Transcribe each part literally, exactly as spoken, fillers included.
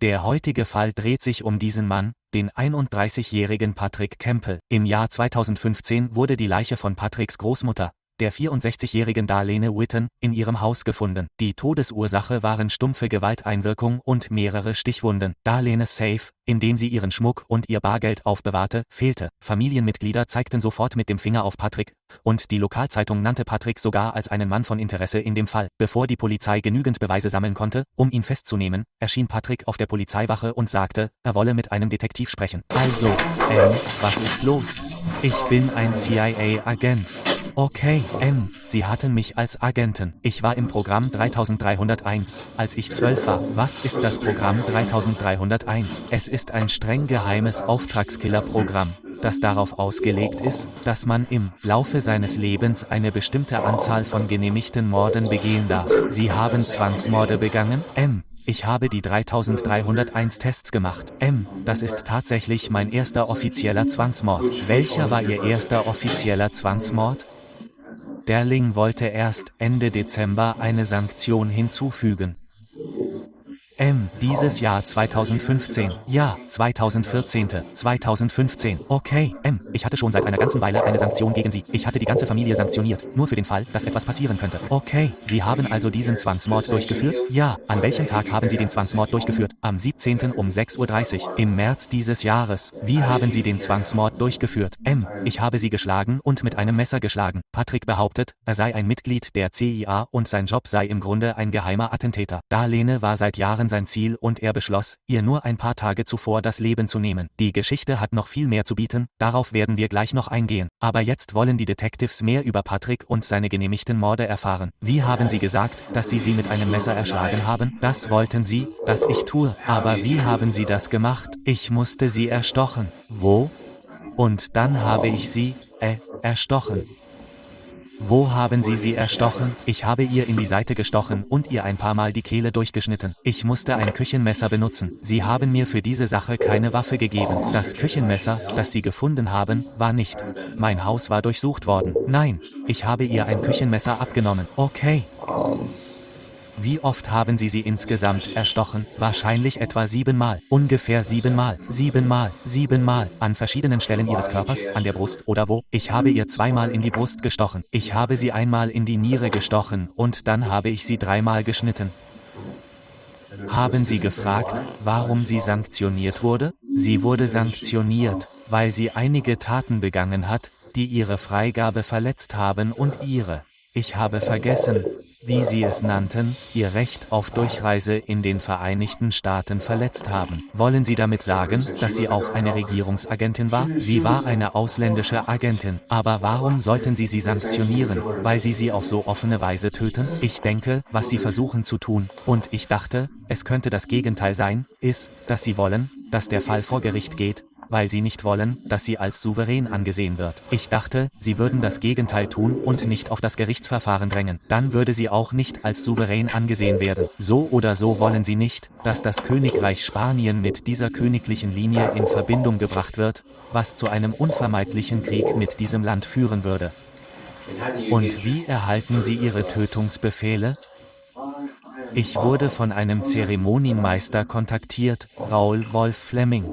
Der heutige Fall dreht sich um diesen Mann, den einunddreißigjährigen Patrick Campbell. Im Jahr zweitausendfünfzehn wurde die Leiche von Patricks Großmutter, der vierundsechzigjährigen Darlene Witten, in ihrem Haus gefunden. Die Todesursache waren stumpfe Gewalteinwirkung und mehrere Stichwunden. Darlenes Safe, in dem sie ihren Schmuck und ihr Bargeld aufbewahrte, fehlte. Familienmitglieder zeigten sofort mit dem Finger auf Patrick, und die Lokalzeitung nannte Patrick sogar als einen Mann von Interesse in dem Fall. Bevor die Polizei genügend Beweise sammeln konnte, um ihn festzunehmen, erschien Patrick auf der Polizeiwache und sagte, er wolle mit einem Detektiv sprechen. Also, ähm, was ist los? Ich bin ein C I A-Agent. Okay, M, Sie hatten mich als Agenten. Ich war im Programm dreitausenddreihunderteins, als ich zwölf war. Was ist das Programm dreitausenddreihunderteins? Es ist ein streng geheimes Auftragskiller-Programm, das darauf ausgelegt ist, dass man im Laufe seines Lebens eine bestimmte Anzahl von genehmigten Morden begehen darf. Sie haben Zwangsmorde begangen? M. Ich habe die dreitausenddreihunderteins Tests gemacht. M. Das ist tatsächlich mein erster offizieller Zwangsmord. Welcher war Ihr erster offizieller Zwangsmord? Derling wollte erst Ende Dezember eine Sanktion hinzufügen. M. Dieses Jahr zweitausendfünfzehn. Ja, zweitausendvierzehn. zweitausendfünfzehn. Okay, M. Ich hatte schon seit einer ganzen Weile eine Sanktion gegen Sie. Ich hatte die ganze Familie sanktioniert, nur für den Fall, dass etwas passieren könnte. Okay, Sie haben also diesen Zwangsmord durchgeführt? Ja. An welchem Tag haben Sie den Zwangsmord durchgeführt? Am siebzehnten um sechs Uhr dreißig. Im März dieses Jahres. Wie haben Sie den Zwangsmord durchgeführt? M. Ich habe Sie geschlagen und mit einem Messer geschlagen. Patrick behauptet, er sei ein Mitglied der C I A und sein Job sei im Grunde ein geheimer Attentäter. Darlene war seit Jahren sein Ziel und er beschloss, ihr nur ein paar Tage zuvor das Leben zu nehmen. Die Geschichte hat noch viel mehr zu bieten, darauf werden wir gleich noch eingehen. Aber jetzt wollen die Detectives mehr über Patrick und seine genehmigten Morde erfahren. Wie haben Sie gesagt, dass Sie sie mit einem Messer erschlagen haben? Das wollten Sie, dass ich tue. Aber wie haben Sie das gemacht? Ich musste sie erstochen. Wo? Und dann habe ich sie, äh, erstochen. Wo haben Sie sie erstochen? Ich habe ihr in die Seite gestochen und ihr ein paar Mal die Kehle durchgeschnitten. Ich musste ein Küchenmesser benutzen. Sie haben mir für diese Sache keine Waffe gegeben. Das Küchenmesser, das Sie gefunden haben, war nicht. Mein Haus war durchsucht worden. Nein, ich habe ihr ein Küchenmesser abgenommen. Okay. Wie oft haben Sie sie insgesamt erstochen? Wahrscheinlich etwa siebenmal. Ungefähr siebenmal. Siebenmal. Siebenmal. An verschiedenen Stellen Ihres Körpers, an der Brust oder wo? Ich habe ihr zweimal in die Brust gestochen. Ich habe sie einmal in die Niere gestochen und dann habe ich sie dreimal geschnitten. Haben Sie gefragt, warum sie sanktioniert wurde? Sie wurde sanktioniert, weil sie einige Taten begangen hat, die ihre Freigabe verletzt haben und ihre, ich habe vergessen, wie Sie es nannten, Ihr Recht auf Durchreise in den Vereinigten Staaten verletzt haben. Wollen Sie damit sagen, dass sie auch eine Regierungsagentin war? Sie war eine ausländische Agentin. Aber warum sollten Sie sie sanktionieren? Weil Sie sie auf so offene Weise töten? Ich denke, was Sie versuchen zu tun, und ich dachte, es könnte das Gegenteil sein, ist, dass Sie wollen, dass der Fall vor Gericht geht, weil Sie nicht wollen, dass sie als souverän angesehen wird. Ich dachte, Sie würden das Gegenteil tun und nicht auf das Gerichtsverfahren drängen. Dann würde sie auch nicht als souverän angesehen werden. So oder so wollen Sie nicht, dass das Königreich Spanien mit dieser königlichen Linie in Verbindung gebracht wird, was zu einem unvermeidlichen Krieg mit diesem Land führen würde. Und wie erhalten Sie Ihre Tötungsbefehle? Ich wurde von einem Zeremonienmeister kontaktiert, Raoul Wolf Fleming.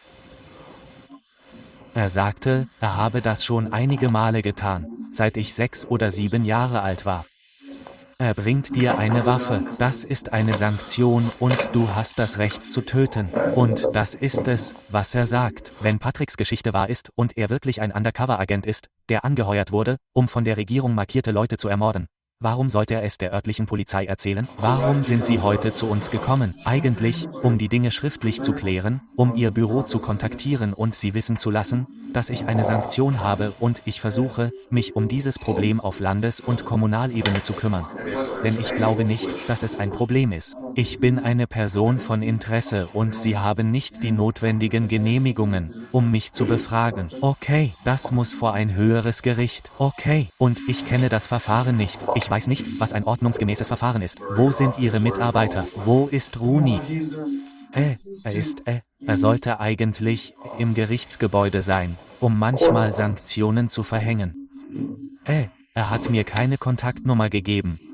Er sagte, er habe das schon einige Male getan, seit ich sechs oder sieben Jahre alt war. Er bringt dir eine Waffe, das ist eine Sanktion und du hast das Recht zu töten. Und das ist es, was er sagt. Wenn Patricks Geschichte wahr ist und er wirklich ein Undercover-Agent ist, der angeheuert wurde, um von der Regierung markierte Leute zu ermorden, warum sollte er es der örtlichen Polizei erzählen? Warum sind Sie heute zu uns gekommen? Eigentlich, um die Dinge schriftlich zu klären, um Ihr Büro zu kontaktieren und Sie wissen zu lassen, dass ich eine Sanktion habe und ich versuche, mich um dieses Problem auf Landes- und Kommunalebene zu kümmern. Denn ich glaube nicht, dass es ein Problem ist. Ich bin eine Person von Interesse und Sie haben nicht die notwendigen Genehmigungen, um mich zu befragen. Okay, das muss vor ein höheres Gericht. Okay, und ich kenne das Verfahren nicht. Ich weiß nicht, was ein ordnungsgemäßes Verfahren ist. Wo sind Ihre Mitarbeiter? Wo ist Rooney? Äh, er ist, äh, er sollte eigentlich im Gerichtsgebäude sein, um manchmal Sanktionen zu verhängen. Äh, er hat mir keine Kontaktnummer gegeben.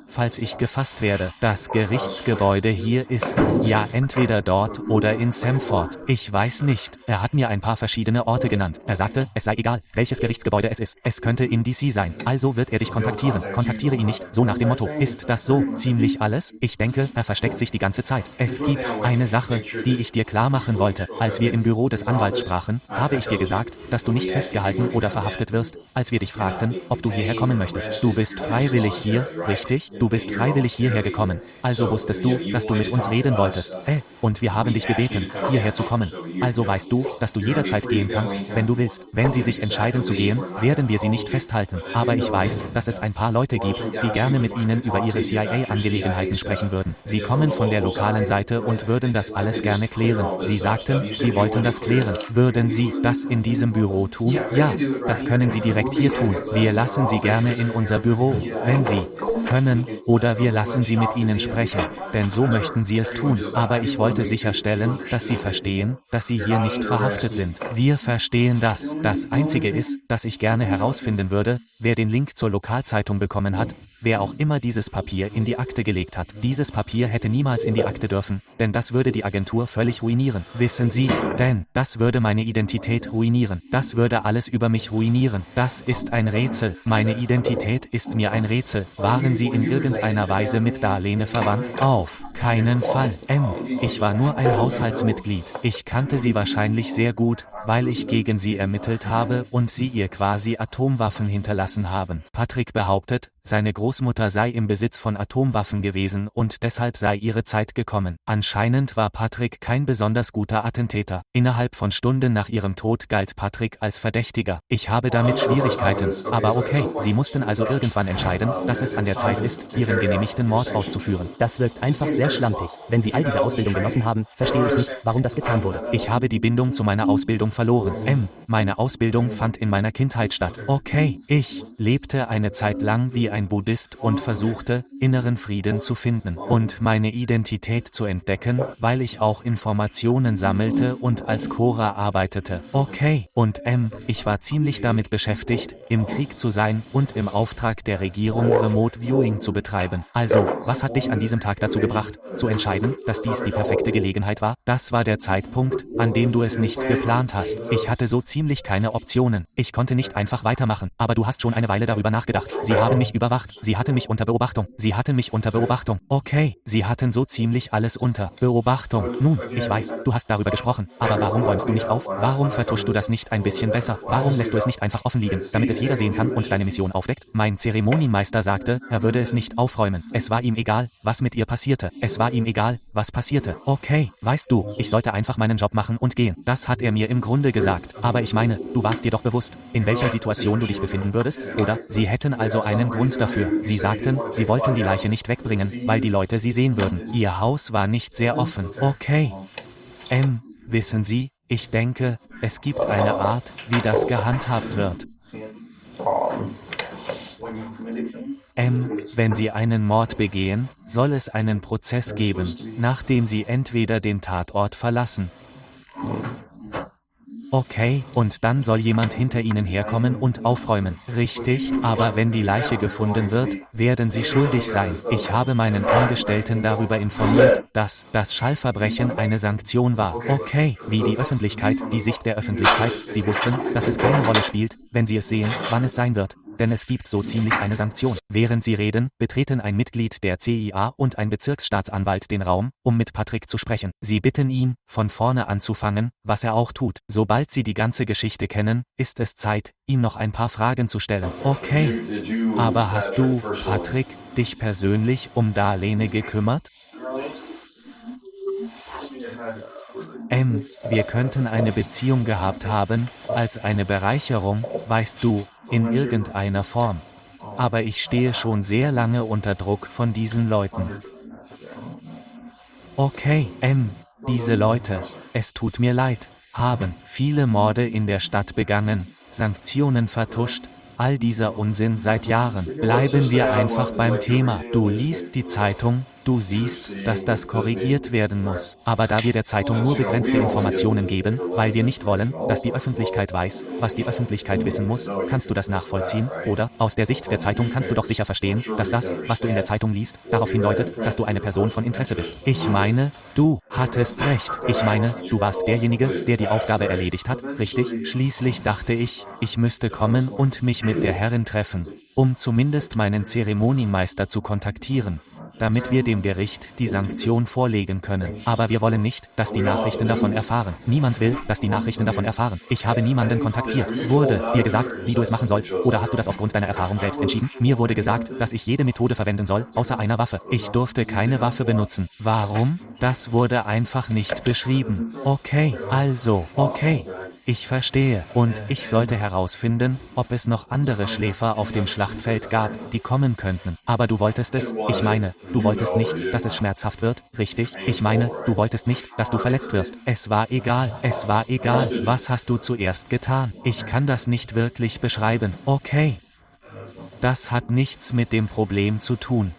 falls ich gefasst werde. Das Gerichtsgebäude hier ist, ja, entweder dort oder in Samford. Ich weiß nicht. Er hat mir ein paar verschiedene Orte genannt. Er sagte, es sei egal, welches Gerichtsgebäude es ist. Es könnte in D C sein. Also wird er dich kontaktieren. Kontaktiere ihn nicht, so nach dem Motto. Ist das so ziemlich alles? Ich denke, er versteckt sich die ganze Zeit. Es gibt eine Sache, die ich dir klar machen wollte. Als wir im Büro des Anwalts sprachen, habe ich dir gesagt, dass du nicht festgehalten oder verhaftet wirst, als wir dich fragten, ob du hierher kommen möchtest. Du bist freiwillig hier, richtig? Du bist freiwillig hierher gekommen. Also wusstest du, dass du mit uns reden wolltest. Äh, und wir haben dich gebeten, hierher zu kommen. Also weißt du, dass du jederzeit gehen kannst, wenn du willst. Wenn sie sich entscheiden zu gehen, werden wir sie nicht festhalten. Aber ich weiß, dass es ein paar Leute gibt, die gerne mit ihnen über ihre C I A-Angelegenheiten sprechen würden. Sie kommen von der lokalen Seite und würden das alles gerne klären. Sie sagten, sie wollten das klären. Würden Sie das in diesem Büro tun? Ja, das können Sie direkt hier tun. Wir lassen Sie gerne in unser Büro, wenn Sie können, oder wir lassen Sie mit Ihnen sprechen, denn so möchten Sie es tun. Aber ich wollte sicherstellen, dass Sie verstehen, dass Sie hier nicht verhaftet sind. Wir verstehen das. Das Einzige ist, dass ich gerne herausfinden würde, wer den Link zur Lokalzeitung bekommen hat, wer auch immer dieses Papier in die Akte gelegt hat. Dieses Papier hätte niemals in die Akte dürfen, denn das würde die Agentur völlig ruinieren. Wissen Sie, denn das würde meine Identität ruinieren. Das würde alles über mich ruinieren. Das ist ein Rätsel. Meine Identität ist mir ein Rätsel. Waren Sie in irgendeiner Weise mit Darlene verwandt? Auf keinen Fall. M. Ich war nur ein Haushaltsmitglied. Ich kannte sie wahrscheinlich sehr gut, weil ich gegen sie ermittelt habe und sie ihr quasi Atomwaffen hinterlassen haben. Patrick behauptet, seine Großmutter sei im Besitz von Atomwaffen gewesen und deshalb sei ihre Zeit gekommen. Anscheinend war Patrick kein besonders guter Attentäter. Innerhalb von Stunden nach ihrem Tod galt Patrick als Verdächtiger. Ich habe damit Schwierigkeiten, aber okay, sie mussten also irgendwann entscheiden, dass es an der Zeit ist, ihren genehmigten Mord auszuführen. Das wirkt einfach sehr schlampig. Wenn Sie all diese Ausbildung genossen haben, verstehe ich nicht, warum das getan wurde. Ich habe die Bindung zu meiner Ausbildung verloren. M. Meine Ausbildung fand in meiner Kindheit statt. Okay, ich lebte eine Zeit lang wie ein Buddhist und versuchte, inneren Frieden zu finden und meine Identität zu entdecken, weil ich auch Informationen sammelte und als Chora arbeitete. Okay, und M. Ich war ziemlich damit beschäftigt, im Krieg zu sein und im Auftrag der Regierung Remote Viewing zu betreiben. Also, was hat dich an diesem Tag dazu gebracht, zu entscheiden, dass dies die perfekte Gelegenheit war? Das war der Zeitpunkt, an dem du es nicht geplant hast. Ich hatte so ziemlich keine Optionen. Ich konnte nicht einfach weitermachen. Aber du hast schon eine Weile darüber nachgedacht. Sie haben mich überwacht. Sie hatten mich unter Beobachtung. Sie hatten mich unter Beobachtung. Okay, sie hatten so ziemlich alles unter Beobachtung. Nun, ich weiß, du hast darüber gesprochen. Aber warum räumst du nicht auf? Warum vertuschst du das nicht ein bisschen besser? Warum lässt du es nicht einfach offen liegen, damit es jeder sehen kann und deine Mission aufdeckt? Mein Zeremonienmeister sagte, er würde es nicht aufräumen. Es war ihm egal, was mit ihr passierte. Es war ihm egal, was passierte. Okay, weißt du, ich sollte einfach meinen Job machen und gehen. Das hat er mir im Grunde gesagt. Aber ich meine, du warst dir doch bewusst, in welcher Situation du dich befinden würdest, oder? Sie hätten also einen Grund dafür. Sie sagten, sie wollten die Leiche nicht wegbringen, weil die Leute sie sehen würden. Ihr Haus war nicht sehr offen. Okay. M, wissen Sie, ich denke, es gibt eine Art, wie das gehandhabt wird. M, wenn Sie einen Mord begehen, soll es einen Prozess geben, nachdem Sie entweder den Tatort verlassen. Okay, und dann soll jemand hinter Ihnen herkommen und aufräumen. Richtig, aber wenn die Leiche gefunden wird, werden Sie schuldig sein. Ich habe meinen Angestellten darüber informiert, dass das Schallverbrechen eine Sanktion war. Okay, wie die Öffentlichkeit, die Sicht der Öffentlichkeit. Sie wussten, dass es keine Rolle spielt, wenn Sie es sehen, wann es sein wird. Denn es gibt so ziemlich eine Sanktion. Während sie reden, betreten ein Mitglied der C I A und ein Bezirksstaatsanwalt den Raum, um mit Patrick zu sprechen. Sie bitten ihn, von vorne anzufangen, was er auch tut. Sobald sie die ganze Geschichte kennen, ist es Zeit, ihm noch ein paar Fragen zu stellen. Okay, aber hast du, Patrick, dich persönlich um Darlene gekümmert? M, wir könnten eine Beziehung gehabt haben, als eine Bereicherung, weißt du, in irgendeiner Form. Aber ich stehe schon sehr lange unter Druck von diesen Leuten. Okay, M, diese Leute, es tut mir leid, haben viele Morde in der Stadt begangen, Sanktionen vertuscht, all dieser Unsinn seit Jahren. Bleiben wir einfach beim Thema. Du liest die Zeitung, Du siehst, dass das korrigiert werden muss. Aber da wir der Zeitung nur begrenzte Informationen geben, weil wir nicht wollen, dass die Öffentlichkeit weiß, was die Öffentlichkeit wissen muss, kannst du das nachvollziehen, oder? Aus der Sicht der Zeitung kannst du doch sicher verstehen, dass das, was du in der Zeitung liest, darauf hindeutet, dass du eine Person von Interesse bist. Ich meine, du hattest recht. Ich meine, du warst derjenige, der die Aufgabe erledigt hat, richtig? Schließlich dachte ich, ich müsste kommen und mich mit der Herrin treffen, um zumindest meinen Zeremonienmeister zu kontaktieren, damit wir dem Gericht die Sanktion vorlegen können. Aber wir wollen nicht, dass die Nachrichten davon erfahren. Niemand will, dass die Nachrichten davon erfahren. Ich habe niemanden kontaktiert. Wurde dir gesagt, wie du es machen sollst, oder hast du das aufgrund deiner Erfahrung selbst entschieden? Mir wurde gesagt, dass ich jede Methode verwenden soll, außer einer Waffe. Ich durfte keine Waffe benutzen. Warum? Das wurde einfach nicht beschrieben. Okay, also, okay. Ich verstehe. Und ich sollte herausfinden, ob es noch andere Schläfer auf dem Schlachtfeld gab, die kommen könnten. Aber du wolltest es, ich meine, du wolltest nicht, dass es schmerzhaft wird, richtig? Ich meine, du wolltest nicht, dass du verletzt wirst. Es war egal, es war egal. Was hast du zuerst getan? Ich kann das nicht wirklich beschreiben. Okay. Das hat nichts mit dem Problem zu tun.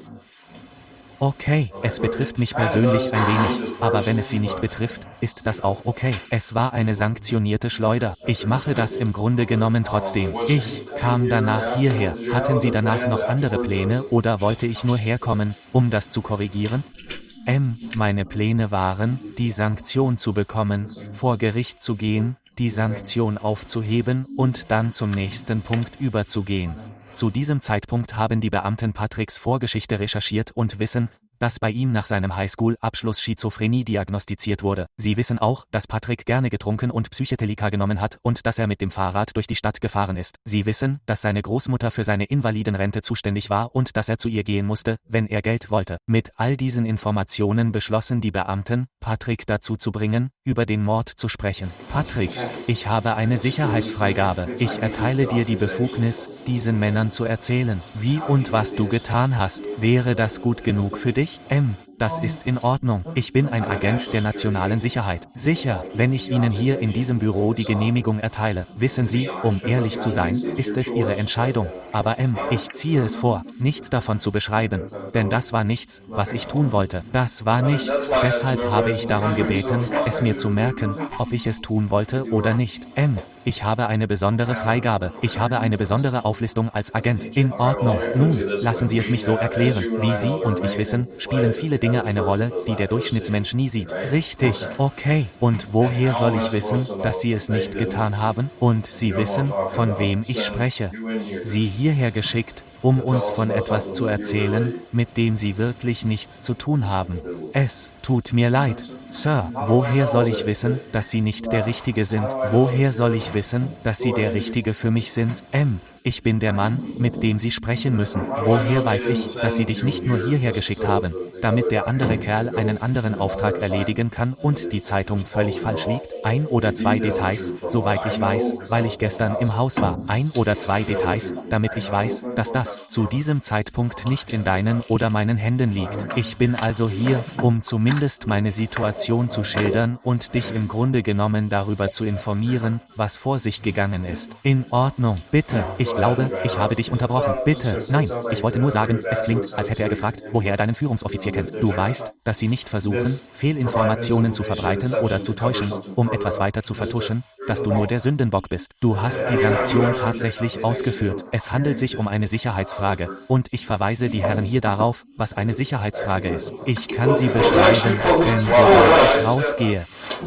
Okay, es betrifft mich persönlich ein wenig, aber wenn es Sie nicht betrifft, ist das auch okay. Es war eine sanktionierte Schleuder. Ich mache das im Grunde genommen trotzdem. Ich kam danach hierher. Hatten Sie danach noch andere Pläne oder wollte ich nur herkommen, um das zu korrigieren? M. Meine Pläne waren, die Sanktion zu bekommen, vor Gericht zu gehen, die Sanktion aufzuheben und dann zum nächsten Punkt überzugehen. Zu diesem Zeitpunkt haben die Beamten Patricks Vorgeschichte recherchiert und wissen, dass bei ihm nach seinem Highschool-Abschluss Schizophrenie diagnostiziert wurde. Sie wissen auch, dass Patrick gerne getrunken und Psychedelika genommen hat und dass er mit dem Fahrrad durch die Stadt gefahren ist. Sie wissen, dass seine Großmutter für seine Invalidenrente zuständig war und dass er zu ihr gehen musste, wenn er Geld wollte. Mit all diesen Informationen beschlossen die Beamten, Patrick dazu zu bringen, über den Mord zu sprechen. Patrick, ich habe eine Sicherheitsfreigabe. Ich erteile dir die Befugnis, diesen Männern zu erzählen, wie und was du getan hast. Wäre das gut genug für dich? M. Das ist in Ordnung. Ich bin ein Agent der nationalen Sicherheit. Sicher, wenn ich Ihnen hier in diesem Büro die Genehmigung erteile. Wissen Sie, um ehrlich zu sein, ist es Ihre Entscheidung. Aber M, ich ziehe es vor, nichts davon zu beschreiben. Denn das war nichts, was ich tun wollte. Das war nichts. Deshalb habe ich darum gebeten, es mir zu merken, ob ich es tun wollte oder nicht. M. Ich habe eine besondere Freigabe. Ich habe eine besondere Auflistung als Agent. In Ordnung. Nun, lassen Sie es mich so erklären. Wie Sie und ich wissen, spielen viele Dinge eine Rolle, die der Durchschnittsmensch nie sieht. Richtig. Okay. Und woher soll ich wissen, dass Sie es nicht getan haben? Und Sie wissen, von wem ich spreche. Sie hierher geschickt, um uns von etwas zu erzählen, mit dem Sie wirklich nichts zu tun haben. Es tut mir leid. Sir, woher soll ich wissen, dass Sie nicht der Richtige sind? Woher soll ich wissen, dass Sie der Richtige für mich sind? M. Ich bin der Mann, mit dem Sie sprechen müssen. Woher weiß ich, dass Sie dich nicht nur hierher geschickt haben, damit der andere Kerl einen anderen Auftrag erledigen kann und die Zeitung völlig falsch liegt? Ein oder zwei Details, soweit ich weiß, weil ich gestern im Haus war. Ein oder zwei Details, damit ich weiß, dass das zu diesem Zeitpunkt nicht in deinen oder meinen Händen liegt. Ich bin also hier, um zumindest meine Situation zu schildern und dich im Grunde genommen darüber zu informieren, was vor sich gegangen ist. In Ordnung, bitte, ich Ich glaube, ich habe dich unterbrochen. Bitte, nein, ich wollte nur sagen, es klingt, als hätte er gefragt, woher er deinen Führungsoffizier kennt. Du weißt, dass sie nicht versuchen, Fehlinformationen zu verbreiten oder zu täuschen, um etwas weiter zu vertuschen, dass du nur der Sündenbock bist. Du hast die Sanktion tatsächlich ausgeführt. Es handelt sich um eine Sicherheitsfrage. Und ich verweise die Herren hier darauf, was eine Sicherheitsfrage ist. Ich kann sie beschreiben, denn sobald ich rausgehe,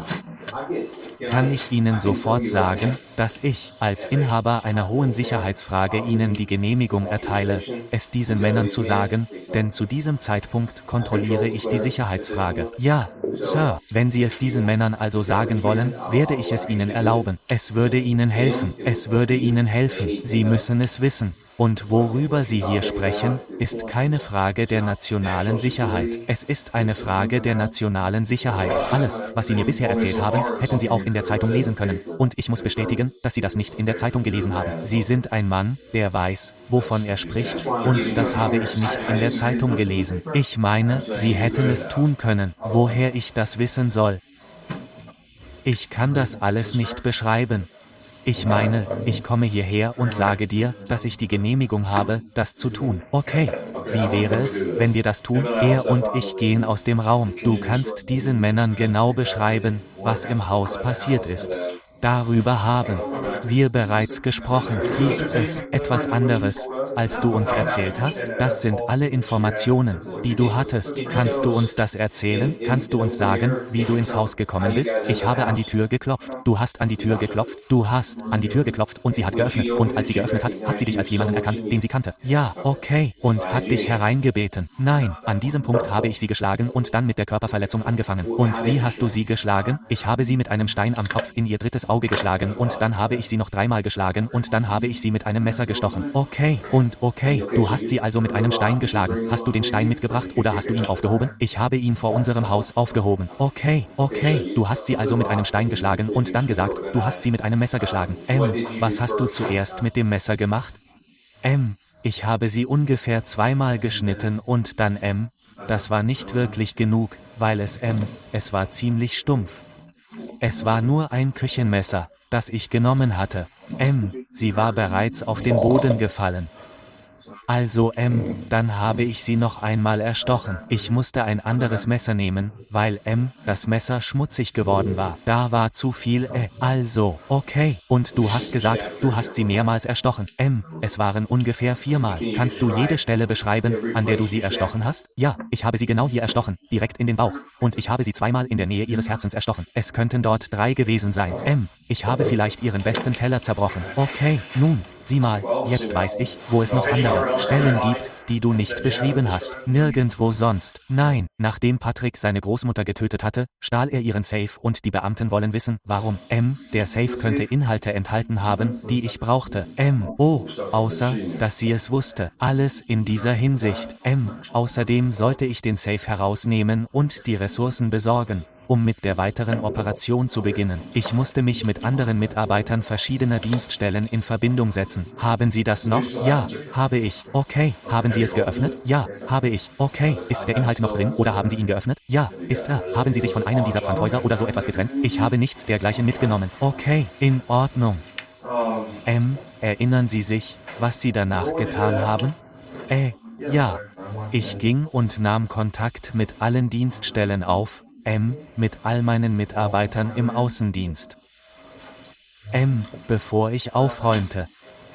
kann ich Ihnen sofort sagen, dass ich, als Inhaber einer hohen Sicherheitsfrage Ihnen die Genehmigung erteile, es diesen Männern zu sagen, denn zu diesem Zeitpunkt kontrolliere ich die Sicherheitsfrage. Ja, Sir, wenn Sie es diesen Männern also sagen wollen, werde ich es Ihnen erlauben. Es würde Ihnen helfen. Es würde Ihnen helfen. Sie müssen es wissen. Und worüber Sie hier sprechen, ist keine Frage der nationalen Sicherheit. Es ist eine Frage der nationalen Sicherheit. Alles, was Sie mir bisher erzählt haben, hätten Sie auch in der Zeitung lesen können. Und ich muss bestätigen, dass Sie das nicht in der Zeitung gelesen haben. Sie sind ein Mann, der weiß, wovon er spricht, und das habe ich nicht in der Zeitung gelesen. Ich meine, Sie hätten es tun können. Woher ich das wissen soll? Ich kann das alles nicht beschreiben. Ich meine, ich komme hierher und sage dir, dass ich die Genehmigung habe, das zu tun. Okay. wie wäre es, wenn wir das tun? Er und ich gehen aus dem Raum. Du kannst diesen Männern genau beschreiben, was im Haus passiert ist. Darüber haben wir bereits gesprochen. Gibt es etwas anderes, als du uns erzählt hast? Das sind alle Informationen, die du hattest. Kannst du uns das erzählen? Kannst du uns sagen, wie du ins Haus gekommen bist? Ich habe an die Tür geklopft. Du hast an die Tür geklopft. Du hast an die Tür geklopft und sie hat geöffnet. Und als sie geöffnet hat, hat sie dich als jemanden erkannt, den sie kannte. Ja, okay. Und hat dich hereingebeten. Nein, an diesem Punkt habe ich sie geschlagen und dann mit der Körperverletzung angefangen. Und wie hast du sie geschlagen? Ich habe sie mit einem Stein am Kopf in ihr drittes Auge geschlagen und dann habe ich sie noch dreimal geschlagen und dann habe ich sie mit einem Messer gestochen. Okay, und okay, du hast sie also mit einem Stein geschlagen. Hast du den Stein mitgebracht oder hast du ihn aufgehoben? Ich habe ihn vor unserem Haus aufgehoben. Okay, okay, du hast sie also mit einem Stein geschlagen und dann gesagt, du hast sie mit einem Messer geschlagen. Ähm, was hast du zuerst mit dem Messer gemacht? Ähm, ich habe sie ungefähr zweimal geschnitten und dann ähm, das war nicht wirklich genug, weil es ähm, es war ziemlich stumpf. Es war nur ein Küchenmesser, das ich genommen hatte. M, sie war bereits auf den Boden gefallen. Also M, dann habe ich sie noch einmal erstochen. Ich musste ein anderes Messer nehmen, weil M, das Messer schmutzig geworden war. Da war zu viel äh, also, okay. Und du hast gesagt, du hast sie mehrmals erstochen. M, es waren ungefähr viermal. Kannst du jede Stelle beschreiben, an der du sie erstochen hast? Ja, ich habe sie genau hier erstochen, direkt in den Bauch. Und ich habe sie zweimal in der Nähe ihres Herzens erstochen. Es könnten dort drei gewesen sein. M, ich habe vielleicht ihren besten Teller zerbrochen. Okay, nun, sieh mal, jetzt weiß ich, wo es noch andere Stellen gibt, die du nicht beschrieben hast. Nirgendwo sonst. Nein, nachdem Patrick seine Großmutter getötet hatte, stahl er ihren Safe und die Beamten wollen wissen, warum. M, der Safe könnte Inhalte enthalten haben, die ich brauchte. M, oh, außer, dass sie es wusste. Alles in dieser Hinsicht. M, außerdem sollte ich den Safe herausnehmen und die Ressourcen besorgen, um mit der weiteren Operation zu beginnen. Ich musste mich mit anderen Mitarbeitern verschiedener Dienststellen in Verbindung setzen. Haben Sie das noch? Ja, habe ich. Okay. Haben Sie es geöffnet? Ja, habe ich. Okay. Ist der Inhalt noch drin oder haben Sie ihn geöffnet? Ja, ist er. Haben Sie sich von einem dieser Pfandhäuser oder so etwas getrennt? Ich habe nichts dergleichen mitgenommen. Okay, in Ordnung. M, erinnern Sie sich, was Sie danach getan haben? Äh, ja. Ich ging und nahm Kontakt mit allen Dienststellen auf, M, mit all meinen Mitarbeitern im Außendienst. M, bevor ich aufräumte.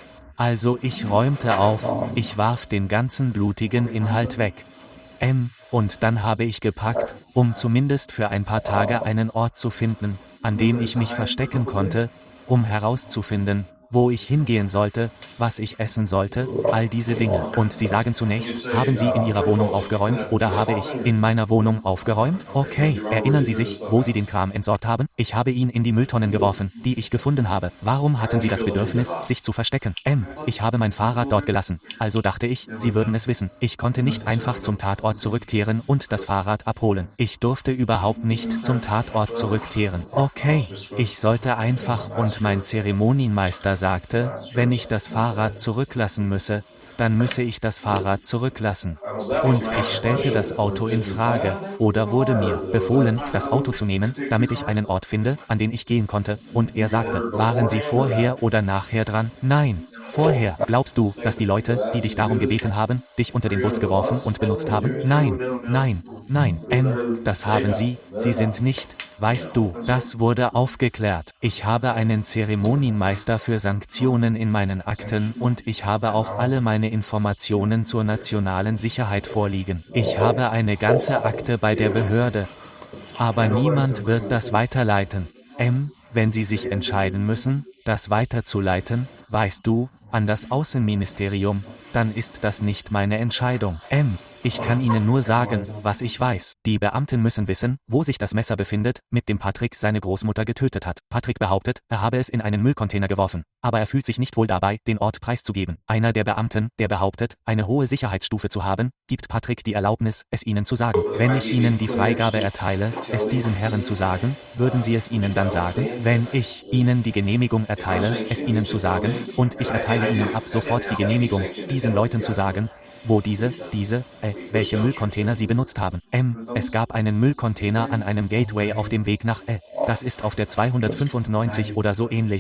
Also ich räumte auf, ich warf den ganzen blutigen Inhalt weg. M, und dann habe ich gepackt, um zumindest für ein paar Tage einen Ort zu finden, an dem ich mich verstecken konnte, um herauszufinden, wo ich hingehen sollte, was ich essen sollte, all diese Dinge. Und Sie sagen zunächst, haben Sie in Ihrer Wohnung aufgeräumt oder habe ich in meiner Wohnung aufgeräumt? Okay, erinnern Sie sich, wo Sie den Kram entsorgt haben? Ich habe ihn in die Mülltonnen geworfen, die ich gefunden habe. Warum hatten Sie das Bedürfnis, sich zu verstecken? M, ich habe mein Fahrrad dort gelassen. Also dachte ich, Sie würden es wissen. Ich konnte nicht einfach zum Tatort zurückkehren und das Fahrrad abholen. Ich durfte überhaupt nicht zum Tatort zurückkehren. Okay, ich sollte einfach und mein Zeremonienmeister sagte, wenn ich das Fahrrad zurücklassen müsse, dann müsse ich das Fahrrad zurücklassen. Und ich stellte das Auto in Frage, oder wurde mir befohlen, das Auto zu nehmen, damit ich einen Ort finde, an den ich gehen konnte, und er sagte, waren Sie vorher oder nachher dran? Nein. Vorher. Glaubst du, dass die Leute, die dich darum gebeten haben, dich unter den Bus geworfen und benutzt haben? Nein, nein, nein. M, das haben sie, sie sind nicht. Weißt du, das wurde aufgeklärt. Ich habe einen Zeremonienmeister für Sanktionen in meinen Akten und ich habe auch alle meine Informationen zur nationalen Sicherheit vorliegen. Ich habe eine ganze Akte bei der Behörde. Aber niemand wird das weiterleiten. M, wenn Sie sich entscheiden müssen, das weiterzuleiten, weißt du, an das Außenministerium, dann ist das nicht meine Entscheidung. M, ich kann Ihnen nur sagen, was ich weiß. Die Beamten müssen wissen, wo sich das Messer befindet, mit dem Patrick seine Großmutter getötet hat. Patrick behauptet, er habe es in einen Müllcontainer geworfen, aber er fühlt sich nicht wohl dabei, den Ort preiszugeben. Einer der Beamten, der behauptet, eine hohe Sicherheitsstufe zu haben, gibt Patrick die Erlaubnis, es Ihnen zu sagen. Wenn ich Ihnen die Freigabe erteile, es diesen Herren zu sagen, würden Sie es Ihnen dann sagen? Wenn ich Ihnen die Genehmigung erteile, es Ihnen zu sagen, und ich erteile Ihnen ab sofort die Genehmigung, diesen Leuten zu sagen, wo diese, diese, äh, welche Müllcontainer sie benutzt haben. M, es gab einen Müllcontainer an einem Gateway auf dem Weg nach, äh, das ist auf der zweihundertfünfundneunzig oder so ähnlich.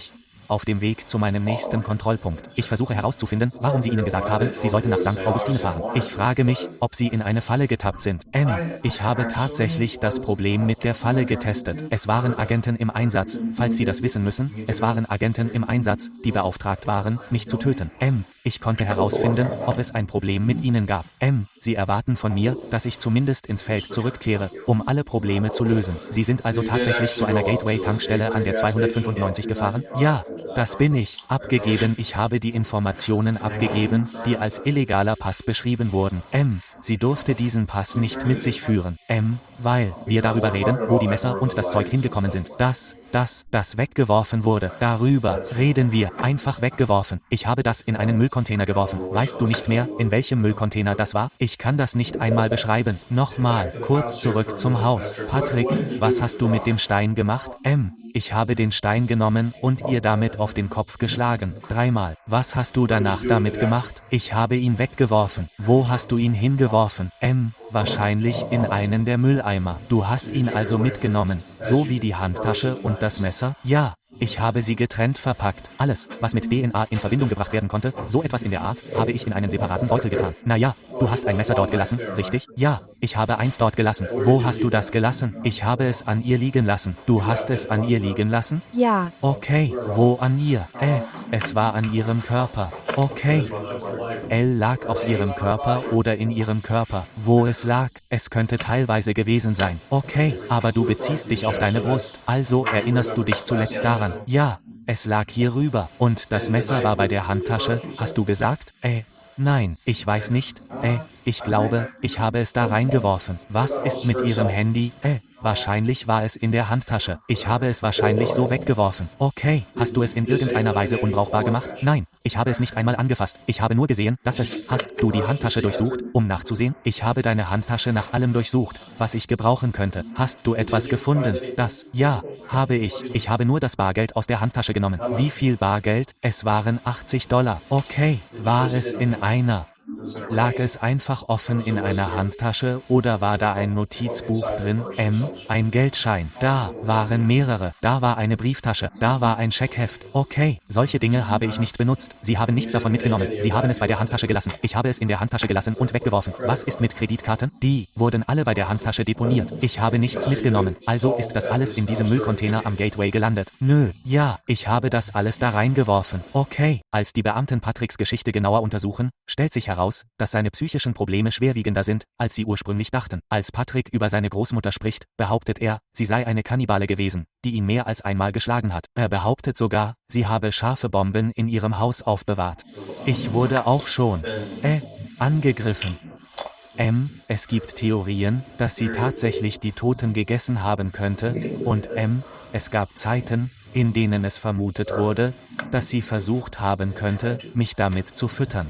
auf dem Weg zu meinem nächsten Kontrollpunkt. Ich versuche herauszufinden, warum sie ihnen gesagt haben, sie sollten nach Sankt Augustine fahren. Ich frage mich, ob sie in eine Falle getappt sind. M. Ich habe tatsächlich das Problem mit der Falle getestet. Es waren Agenten im Einsatz, falls Sie das wissen müssen. Es waren Agenten im Einsatz, die beauftragt waren, mich zu töten. M. Ich konnte herausfinden, ob es ein Problem mit ihnen gab. M. Sie erwarten von mir, dass ich zumindest ins Feld zurückkehre, um alle Probleme zu lösen. Sie sind also tatsächlich zu einer Gateway-Tankstelle an der zweihundertfünfundneunzig gefahren? Ja, das bin ich. Abgegeben. Ich habe die Informationen abgegeben, die als illegaler Pass beschrieben wurden. M. Sie durfte diesen Pass nicht mit sich führen. M. Weil wir darüber reden, wo die Messer und das Zeug hingekommen sind. Das, das, das weggeworfen wurde. Darüber reden wir. Einfach weggeworfen. Ich habe das in einen Müllcontainer geworfen. Weißt du nicht mehr, in welchem Müllcontainer das war? Ich kann das nicht einmal beschreiben. Nochmal, kurz zurück zum Haus. Patrick, was hast du mit dem Stein gemacht? M. Ich habe den Stein genommen und ihr damit auf den Kopf geschlagen. Dreimal. Was hast du danach damit gemacht? Ich habe ihn weggeworfen. Wo hast du ihn hingeworfen? M. Wahrscheinlich in einen der Mülleimer. Du hast ihn also mitgenommen. So wie die Handtasche und das Messer? Ja. Ich habe sie getrennt verpackt. Alles, was mit D N A in Verbindung gebracht werden konnte, so etwas in der Art, habe ich in einen separaten Beutel getan. Naja, du hast ein Messer dort gelassen, richtig? Ja, ich habe eins dort gelassen. Wo hast du das gelassen? Ich habe es an ihr liegen lassen. Du hast es an ihr liegen lassen? Ja. Okay, wo an ihr? Äh, es war an ihrem Körper. Okay. L lag auf ihrem Körper oder in ihrem Körper. Wo es lag, es könnte teilweise gewesen sein. Okay, aber du beziehst dich auf deine Brust. Also erinnerst du dich zuletzt daran? Ja, es lag hier rüber. Und das Messer war bei der Handtasche, hast du gesagt? Äh, nein, ich weiß nicht. Äh, ich glaube, ich habe es da reingeworfen. Was ist mit ihrem Handy? Äh, wahrscheinlich war es in der Handtasche. Ich habe es wahrscheinlich so weggeworfen. Okay, hast du es in irgendeiner Weise unbrauchbar gemacht? Nein, ich habe es nicht einmal angefasst. Ich habe nur gesehen, dass es... Hast du die Handtasche durchsucht, um nachzusehen? Ich habe deine Handtasche nach allem durchsucht, was ich gebrauchen könnte. Hast du etwas gefunden? Das... Ja, habe ich. Ich habe nur das Bargeld aus der Handtasche genommen. Wie viel Bargeld? Es waren achtzig Dollar. Okay, war es in einer... Lag es einfach offen in einer Handtasche oder war da ein Notizbuch drin? M. Ein Geldschein. Da waren mehrere. Da war eine Brieftasche. Da war ein Scheckheft. Okay, solche Dinge habe ich nicht benutzt. Sie haben nichts davon mitgenommen. Sie haben es bei der Handtasche gelassen. Ich habe es in der Handtasche gelassen und weggeworfen. Was ist mit Kreditkarten? Die wurden alle bei der Handtasche deponiert. Ich habe nichts mitgenommen. Also ist das alles in diesem Müllcontainer am Gateway gelandet. Nö, ja, ich habe das alles da reingeworfen. Okay. Als die Beamten Patricks Geschichte genauer untersuchen, stellt sich heraus, dass seine psychischen Probleme schwerwiegender sind, als sie ursprünglich dachten. Als Patrick über seine Großmutter spricht, behauptet er, sie sei eine Kannibale gewesen, die ihn mehr als einmal geschlagen hat. Er behauptet sogar, sie habe scharfe Bomben in ihrem Haus aufbewahrt. Ich wurde auch schon, äh, angegriffen. M. Es gibt Theorien, dass sie tatsächlich die Toten gegessen haben könnte, und M. Es gab Zeiten, in denen es vermutet wurde, dass sie versucht haben könnte, mich damit zu füttern.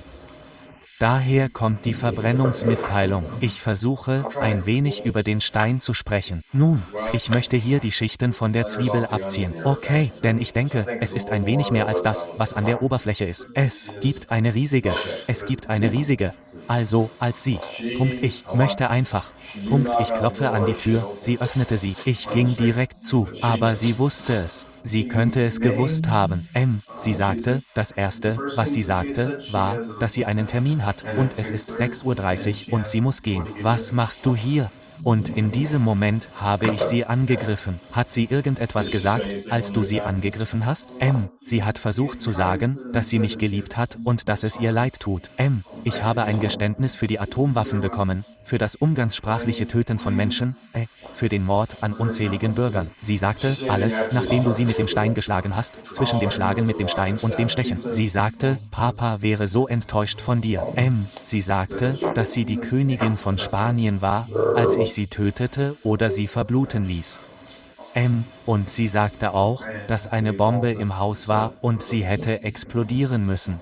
Daher kommt die Verbrennungsmitteilung. Ich versuche, ein wenig über den Stein zu sprechen. Nun, ich möchte hier die Schichten von der Zwiebel abziehen. Okay, denn ich denke, es ist ein wenig mehr als das, was an der Oberfläche ist. Es gibt eine riesige. Es gibt eine riesige. Also, als sie. Punkt. Ich möchte einfach. Punkt. Ich klopfe an die Tür. Sie öffnete sie. Ich ging direkt zu. Aber sie wusste es. Sie könnte es gewusst haben. M. Sie sagte, das Erste, was sie sagte, war, dass sie einen Termin hat und es ist sechs Uhr dreißig und sie muss gehen. Was machst du hier? Und in diesem Moment habe ich sie angegriffen. Hat sie irgendetwas gesagt, als du sie angegriffen hast? M. Sie hat versucht zu sagen, dass sie mich geliebt hat und dass es ihr leid tut. M. Ich habe ein Geständnis für die Atomwaffen bekommen, für das umgangssprachliche Töten von Menschen, äh, für den Mord an unzähligen Bürgern. Sie sagte, alles, nachdem du sie mit dem Stein geschlagen hast, zwischen dem Schlagen mit dem Stein und dem Stechen. Sie sagte, Papa wäre so enttäuscht von dir. M. Sie sagte, dass sie die Königin von Spanien war, als ich sie tötete oder sie verbluten ließ. M. Und sie sagte auch, dass eine Bombe im Haus war und sie hätte explodieren müssen.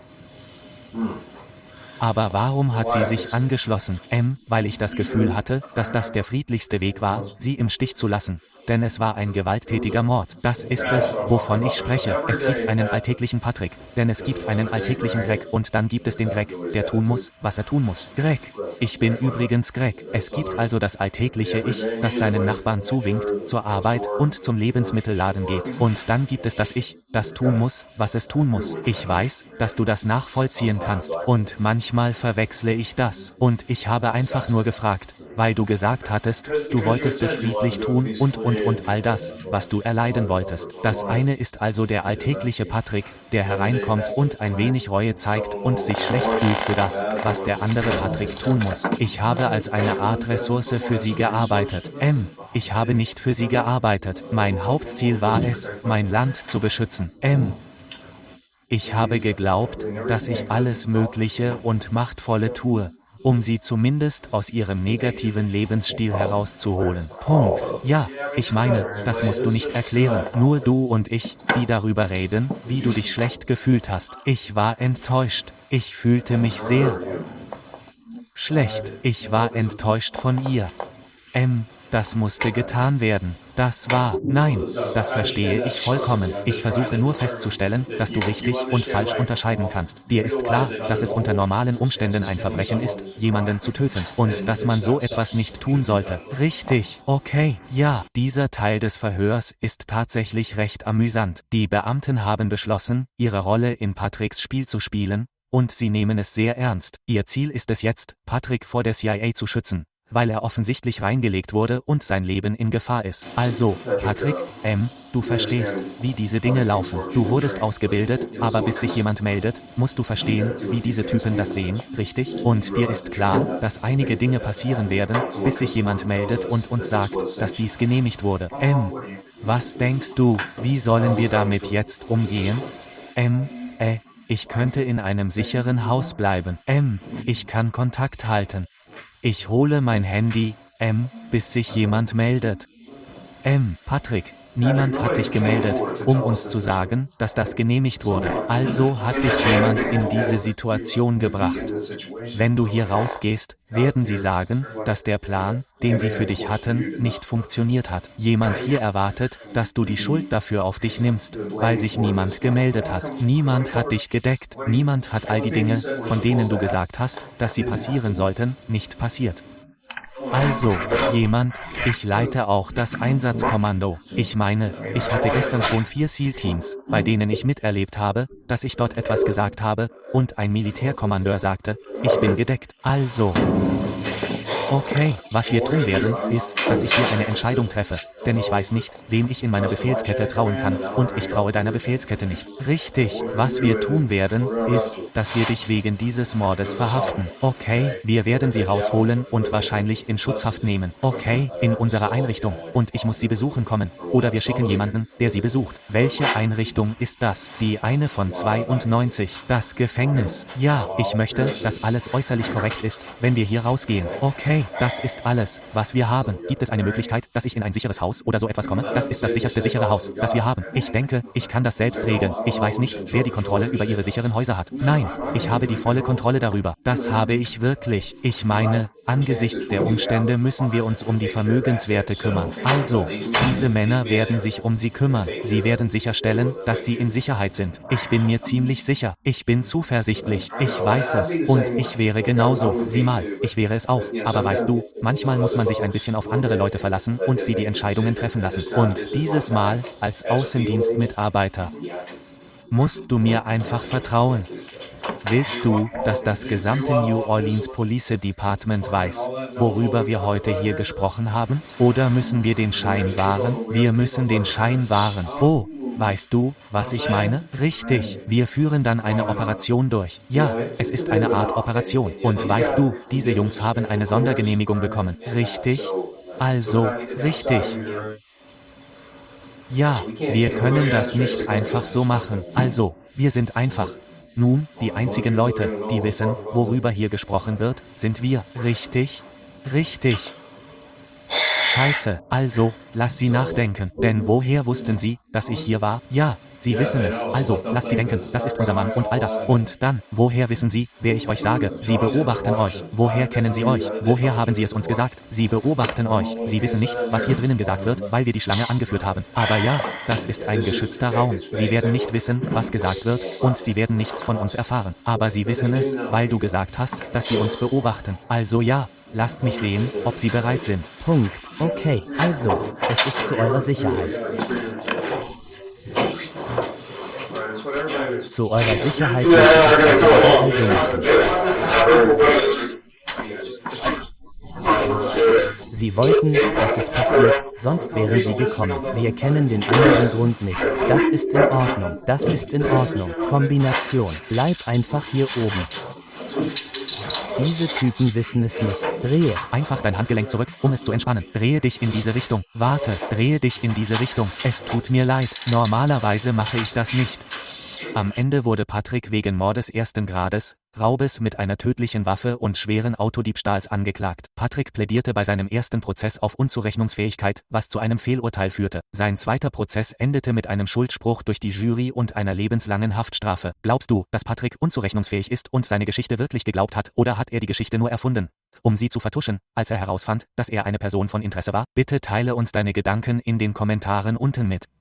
Aber warum hat sie sich angeschlossen? M. Weil ich das Gefühl hatte, dass das der friedlichste Weg war, sie im Stich zu lassen. Denn es war ein gewalttätiger Mord. Das ist es, wovon ich spreche. Es gibt einen alltäglichen Patrick. Denn es gibt einen alltäglichen Greg und dann gibt es den Greg, der tun muss, was er tun muss. Greg. ich bin übrigens Greg. Es gibt also das alltägliche Ich, das seinen Nachbarn zuwinkt, zur Arbeit und zum Lebensmittelladen geht. Und dann gibt es das Ich, das tun muss, was es tun muss. Ich weiß, dass du das nachvollziehen kannst. Und manchmal verwechsle ich das. Und ich habe einfach nur gefragt, weil du gesagt hattest, du wolltest es friedlich tun und und und all das, was du erleiden wolltest. Das eine ist also der alltägliche Patrick, der hereinkommt und ein wenig Reue zeigt und sich schlecht fühlt für das, was der andere Patrick tun muss. Ich habe als eine Art Ressource für sie gearbeitet. M. Ich habe nicht für sie gearbeitet. Mein Hauptziel war es, mein Land zu beschützen. M. Ich habe geglaubt, dass ich alles Mögliche und Machtvolle tue, um sie zumindest aus ihrem negativen Lebensstil herauszuholen. Punkt. Ja, ich meine, das musst du nicht erklären. Nur du und ich, die darüber reden, wie du dich schlecht gefühlt hast. Ich war enttäuscht. Ich fühlte mich sehr schlecht. Ich war enttäuscht von ihr. M. Das musste getan werden. Das war, nein, das verstehe ich vollkommen. Ich versuche nur festzustellen, dass du richtig und falsch unterscheiden kannst. Dir ist klar, dass es unter normalen Umständen ein Verbrechen ist, jemanden zu töten. Und dass man so etwas nicht tun sollte. Richtig, okay, ja. Dieser Teil des Verhörs ist tatsächlich recht amüsant. Die Beamten haben beschlossen, ihre Rolle in Patricks Spiel zu spielen, und sie nehmen es sehr ernst. Ihr Ziel ist es jetzt, Patrick vor der C I A zu schützen, weil er offensichtlich reingelegt wurde und sein Leben in Gefahr ist. Also, Patrick, M., du verstehst, wie diese Dinge laufen. Du wurdest ausgebildet, aber bis sich jemand meldet, musst du verstehen, wie diese Typen das sehen, richtig? Und dir ist klar, dass einige Dinge passieren werden, bis sich jemand meldet und uns sagt, dass dies genehmigt wurde. M., was denkst du, wie sollen wir damit jetzt umgehen? M., äh, ich könnte in einem sicheren Haus bleiben. M., ich kann Kontakt halten. Ich hole mein Handy, M., bis sich jemand meldet. M. Patrick, niemand hat sich gemeldet, um uns zu sagen, dass das genehmigt wurde. Also hat dich jemand in diese Situation gebracht. Wenn du hier rausgehst, werden sie sagen, dass der Plan, den sie für dich hatten, nicht funktioniert hat. Jemand hier erwartet, dass du die Schuld dafür auf dich nimmst, weil sich niemand gemeldet hat. Niemand hat dich gedeckt. Niemand hat all die Dinge, von denen du gesagt hast, dass sie passieren sollten, nicht passiert. Also, jemand, ich leite auch das Einsatzkommando. Ich meine, ich hatte gestern schon vier SEAL-Teams, bei denen ich miterlebt habe, dass ich dort etwas gesagt habe, und ein Militärkommandeur sagte, ich bin gedeckt. Also, okay, was wir tun werden, ist, dass ich hier eine Entscheidung treffe, denn ich weiß nicht, wem ich in meiner Befehlskette trauen kann, und ich traue deiner Befehlskette nicht. Richtig, was wir tun werden, ist, dass wir dich wegen dieses Mordes verhaften. Okay, wir werden sie rausholen und wahrscheinlich in Schutzhaft nehmen. Okay, in unserer Einrichtung, und ich muss sie besuchen kommen, oder wir schicken jemanden, der sie besucht. Welche Einrichtung ist das? Die eine von zweiundneunzig. Das Gefängnis. Ja, ich möchte, dass alles äußerlich korrekt ist, wenn wir hier rausgehen. Okay. Das ist alles, was wir haben. Gibt es eine Möglichkeit, dass ich in ein sicheres Haus oder so etwas komme? Das ist das sicherste sichere Haus, das wir haben. Ich denke, ich kann das selbst regeln. Ich weiß nicht, wer die Kontrolle über ihre sicheren Häuser hat. Nein, ich habe die volle Kontrolle darüber. Das habe ich wirklich. Ich meine, angesichts der Umstände müssen wir uns um die Vermögenswerte kümmern. Also, diese Männer werden sich um sie kümmern. Sie werden sicherstellen, dass sie in Sicherheit sind. Ich bin mir ziemlich sicher. Ich bin zuversichtlich. Ich weiß es. Und ich wäre genauso. Sieh mal, ich wäre es auch. Aber weißt du, manchmal muss man sich ein bisschen auf andere Leute verlassen und sie die Entscheidungen treffen lassen. Und dieses Mal, als Außendienstmitarbeiter, musst du mir einfach vertrauen. Willst du, dass das gesamte New Orleans Police Department weiß, worüber wir heute hier gesprochen haben? Oder müssen wir den Schein wahren? Wir müssen den Schein wahren. Oh, weißt du, was ich meine? Richtig, wir führen dann eine Operation durch. Ja, es ist eine Art Operation. Und weißt du, diese Jungs haben eine Sondergenehmigung bekommen. Richtig? Also, richtig. Ja, wir können das nicht einfach so machen. Also, wir sind einfach. Nun, die einzigen Leute, die wissen, worüber hier gesprochen wird, sind wir. Richtig? Richtig. Scheiße, also, lass sie nachdenken. Denn woher wussten sie, dass ich hier war? Ja, Sie wissen es. Also, lasst sie denken, das ist unser Mann und all das. Und dann, woher wissen Sie, wer ich euch sage? Sie beobachten euch. Woher kennen Sie euch? Woher haben Sie es uns gesagt? Sie beobachten euch. Sie wissen nicht, was hier drinnen gesagt wird, weil wir die Schlange angeführt haben. Aber ja, das ist ein geschützter Raum. Sie werden nicht wissen, was gesagt wird, und sie werden nichts von uns erfahren. Aber sie wissen es, weil du gesagt hast, dass sie uns beobachten. Also ja. Lasst mich sehen, ob Sie bereit sind. Punkt. Okay, also, es ist zu eurer Sicherheit. Zu eurer Sicherheit müssen wir es also machen. Sie wollten, dass es passiert, sonst wären sie gekommen. Wir kennen den anderen Grund nicht. Das ist in Ordnung. Das ist in Ordnung. Kombination. Bleib einfach hier oben. Diese Typen wissen es nicht. Drehe. Einfach dein Handgelenk zurück, um es zu entspannen. Drehe dich in diese Richtung. Warte, drehe dich in diese Richtung. Es tut mir leid. Normalerweise mache ich das nicht. Am Ende wurde Patrick wegen Mordes ersten Grades, Raubes mit einer tödlichen Waffe und schweren Autodiebstahls angeklagt. Patrick plädierte bei seinem ersten Prozess auf Unzurechnungsfähigkeit, was zu einem Fehlurteil führte. Sein zweiter Prozess endete mit einem Schuldspruch durch die Jury und einer lebenslangen Haftstrafe. Glaubst du, dass Patrick unzurechnungsfähig ist und seine Geschichte wirklich geglaubt hat, oder hat er die Geschichte nur erfunden, um sie zu vertuschen, als er herausfand, dass er eine Person von Interesse war? Bitte teile uns deine Gedanken in den Kommentaren unten mit.